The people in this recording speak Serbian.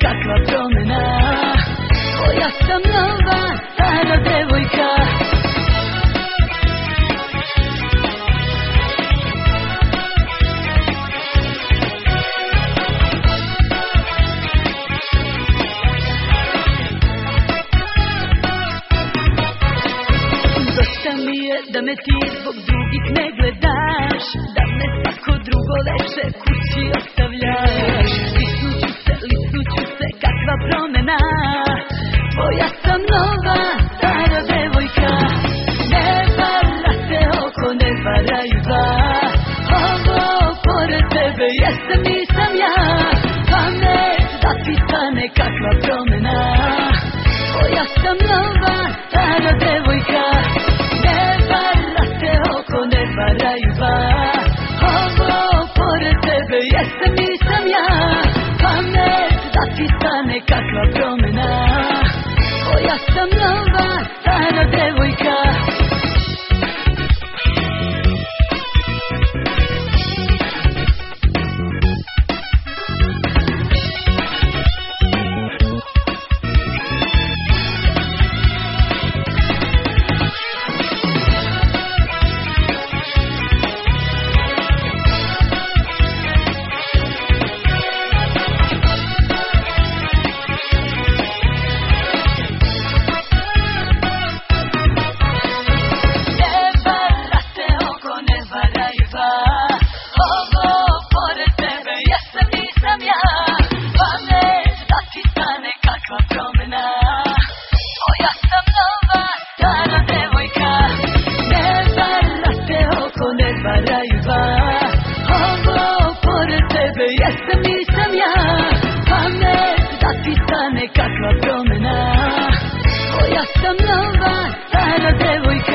kakva promena. Tvoja sam nova, stara devojka. Dosta mi je da me ti zbog drugih ne gledaš, da me svako drugo veče kući ostavljaš. Lisnuću se, kakva promena. Tvoja sam nova, stara devojka. Ne vara se oko, ne varaju dva. Ovo pored tebe jesam, nisam ja. Pamet da ti stane, kakva promena. Tvoja sam nova, stara devojka. Ne vara se oko, ne varaju dva. Ovo pored tebe jesam, nisam ja. Pamet da ti stane, kakva promena. Tvoja sam nova, stara devojka. Tvoja sam nova, stara devojka. Ne vara se oko, ne varaju dva. Ovo pored tebe jesam, nisam ja. Pamet da ti stane, kakva promena. Tvoja sam nova, stara devojka.